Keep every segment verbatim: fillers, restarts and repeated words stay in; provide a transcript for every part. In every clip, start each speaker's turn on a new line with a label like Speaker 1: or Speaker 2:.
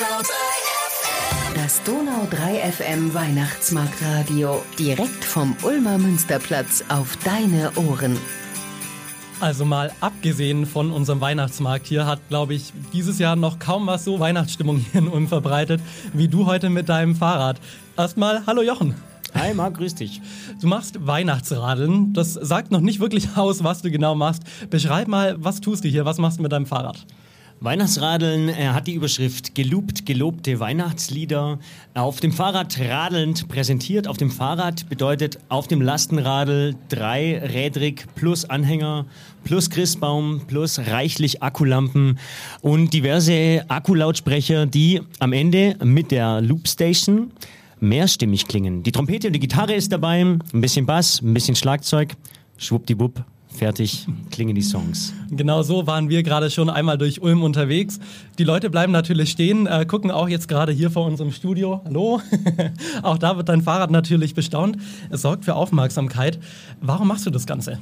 Speaker 1: Das Donau drei F M Weihnachtsmarktradio. Direkt vom Ulmer Münsterplatz auf deine Ohren.
Speaker 2: Also mal abgesehen von unserem Weihnachtsmarkt hier hat, glaube ich, dieses Jahr noch kaum was so Weihnachtsstimmung hier in Ulm verbreitet, wie du heute mit deinem Fahrrad. Erstmal, hallo Jochen.
Speaker 3: Hi Marc, grüß dich.
Speaker 2: Du machst Weihnachtsradeln. Das sagt noch nicht wirklich aus, was du genau machst. Beschreib mal, was tust du hier, was machst du mit deinem Fahrrad?
Speaker 3: Weihnachtsradeln äh, hat die Überschrift Gelobt, gelobte Weihnachtslieder. Auf dem Fahrrad radelnd präsentiert. Auf dem Fahrrad bedeutet auf dem Lastenradl dreirädrig plus Anhänger plus Christbaum plus reichlich Akkulampen und diverse Akkulautsprecher, die am Ende mit der Loopstation mehrstimmig klingen. Die Trompete und die Gitarre ist dabei, ein bisschen Bass, ein bisschen Schlagzeug, schwuppdiwupp. Fertig klingen die Songs.
Speaker 2: Genau so waren wir gerade schon einmal durch Ulm unterwegs. Die Leute bleiben natürlich stehen, äh, gucken auch jetzt gerade hier vor unserem Studio. Hallo? Auch da wird dein Fahrrad natürlich bestaunt. Es sorgt für Aufmerksamkeit. Warum machst du das Ganze?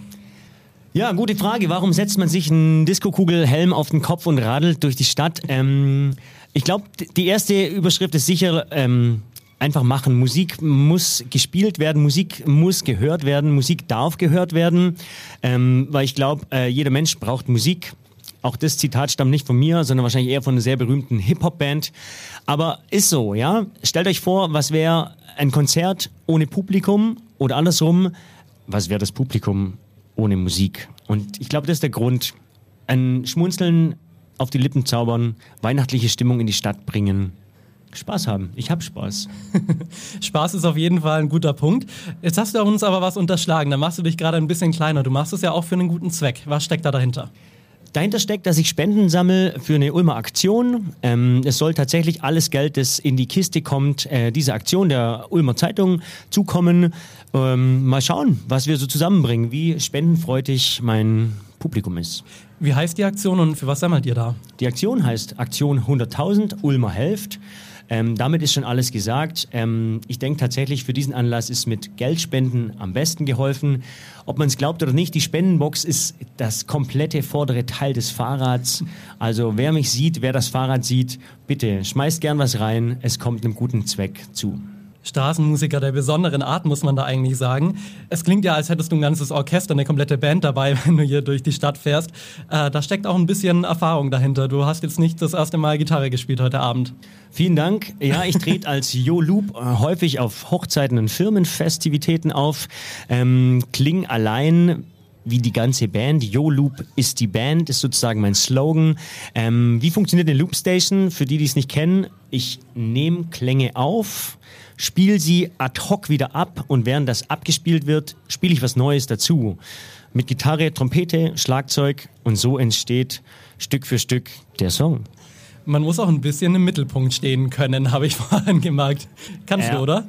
Speaker 3: Ja, gute Frage. Warum setzt man sich einen Diskokugelhelm auf den Kopf und radelt durch die Stadt? Ähm, ich glaube, die erste Überschrift ist sicher... Ähm, Einfach machen. Musik muss gespielt werden, Musik muss gehört werden, Musik darf gehört werden, ähm, weil ich glaube, äh, jeder Mensch braucht Musik. Auch das Zitat stammt nicht von mir, sondern wahrscheinlich eher von einer sehr berühmten Hip-Hop-Band. Aber ist so, ja. Stellt euch vor, was wäre ein Konzert ohne Publikum oder andersrum, was wäre das Publikum ohne Musik? Und ich glaube, das ist der Grund. Ein Schmunzeln auf die Lippen zaubern, weihnachtliche Stimmung in die Stadt bringen. Spaß haben. Ich hab Spaß.
Speaker 2: Spaß ist auf jeden Fall ein guter Punkt. Jetzt hast du uns aber was unterschlagen. Da machst du dich gerade ein bisschen kleiner. Du machst es ja auch für einen guten Zweck. Was steckt da dahinter?
Speaker 3: Dahinter steckt, dass ich Spenden sammle für eine Ulmer Aktion. Ähm, es soll tatsächlich alles Geld, das in die Kiste kommt, äh, dieser Aktion der Ulmer Zeitung zukommen. Ähm, mal schauen, was wir so zusammenbringen, wie spendenfreudig mein Publikum ist.
Speaker 2: Wie heißt die Aktion und für was sammelt ihr da?
Speaker 3: Die Aktion heißt Aktion hunderttausend, Ulmer helft. Ähm, damit ist schon alles gesagt. Ähm, ich denke tatsächlich, für diesen Anlass ist mit Geldspenden am besten geholfen. Ob man es glaubt oder nicht, die Spendenbox ist das komplette vordere Teil des Fahrrads. Also wer mich sieht, wer das Fahrrad sieht, bitte schmeißt gern was rein. Es kommt einem guten Zweck zu.
Speaker 2: Straßenmusiker der besonderen Art, muss man da eigentlich sagen. Es klingt ja, als hättest du ein ganzes Orchester, eine komplette Band dabei, wenn du hier durch die Stadt fährst. Äh, da steckt auch ein bisschen Erfahrung dahinter. Du hast jetzt nicht das erste Mal Gitarre gespielt heute Abend.
Speaker 3: Vielen Dank. Ja, ich trete als Jo Loop äh, häufig auf Hochzeiten und Firmenfestivitäten auf. Ähm, kling allein wie die ganze Band. Jo Loop ist die Band, ist sozusagen mein Slogan. Ähm, wie funktioniert eine Loopstation? Für die, die es nicht kennen, ich nehme Klänge auf, spiele sie ad hoc wieder ab und während das abgespielt wird, spiele ich was Neues dazu. Mit Gitarre, Trompete, Schlagzeug und so entsteht Stück für Stück der Song.
Speaker 2: Man muss auch ein bisschen im Mittelpunkt stehen können, habe ich vorhin gemerkt. Kannst ja. du, oder?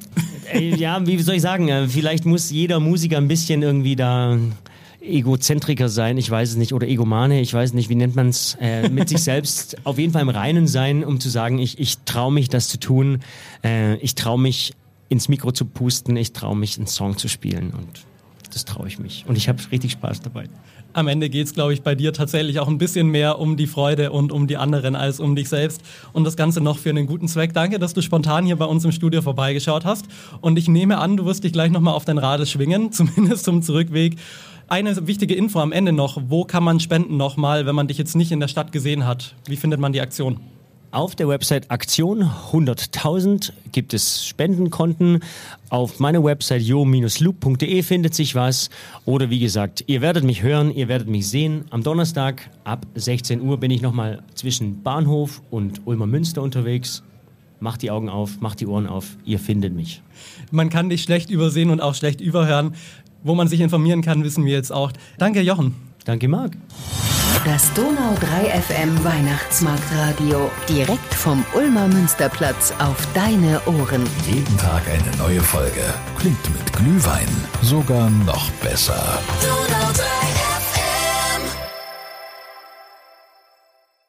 Speaker 3: Ja, wie soll ich sagen, vielleicht muss jeder Musiker ein bisschen irgendwie da Egozentriker sein, ich weiß es nicht, oder Egomane, ich weiß nicht, wie nennt man es, äh, mit sich selbst auf jeden Fall im Reinen sein, um zu sagen, ich, ich traue mich, das zu tun, äh, ich traue mich, ins Mikro zu pusten, ich traue mich, einen Song zu spielen und das traue ich mich und ich habe richtig Spaß dabei.
Speaker 2: Am Ende geht es, glaube ich, bei dir tatsächlich auch ein bisschen mehr um die Freude und um die anderen als um dich selbst und das Ganze noch für einen guten Zweck. Danke, dass du spontan hier bei uns im Studio vorbeigeschaut hast und ich nehme an, du wirst dich gleich nochmal auf dein Radl schwingen, zumindest zum Zurückweg. Eine wichtige Info am Ende noch, wo kann man spenden nochmal, wenn man dich jetzt nicht in der Stadt gesehen hat? Wie findet man die Aktion?
Speaker 3: Auf der Website Aktion hunderttausend gibt es Spendenkonten. Auf meiner Website jo loop punkt de findet sich was. Oder wie gesagt, ihr werdet mich hören, ihr werdet mich sehen. Am Donnerstag ab sechzehn Uhr bin ich nochmal zwischen Bahnhof und Ulmer Münster unterwegs. Macht die Augen auf, macht die Ohren auf, ihr findet mich.
Speaker 2: Man kann dich schlecht übersehen und auch schlecht überhören. Wo man sich informieren kann, wissen wir jetzt auch. Danke, Jochen.
Speaker 3: Danke, Marc.
Speaker 1: Das Donau drei F M Weihnachtsmarktradio. Direkt vom Ulmer Münsterplatz auf deine Ohren.
Speaker 4: Jeden Tag eine neue Folge. Klingt mit Glühwein sogar noch besser. Donau.